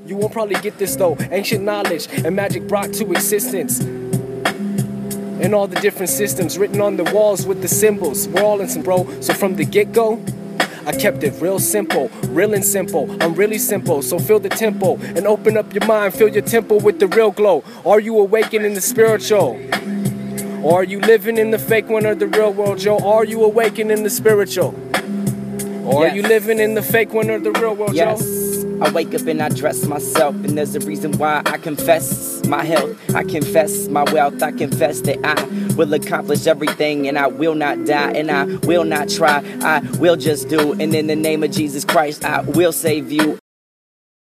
You won't probably get this though. Ancient knowledge and magic brought to existence. And all the different systems written on the walls with the symbols. We're all in some, bro. So from the get-go, I kept it real simple, real and simple. I'm really simple, so feel the tempo and open up your mind, fill your temple with the real glow. Are you awakened in the spiritual? Or are you living in the fake one or the real world, Joe? Are you awakened in the spiritual? Or are you living in the fake one or the real world, Joe? I wake up and I dress myself, and there's a reason why I confess my health, I confess my wealth, I confess that I will accomplish everything, and I will not die, and I will not try, I will just do, and in the name of Jesus Christ, I will save you.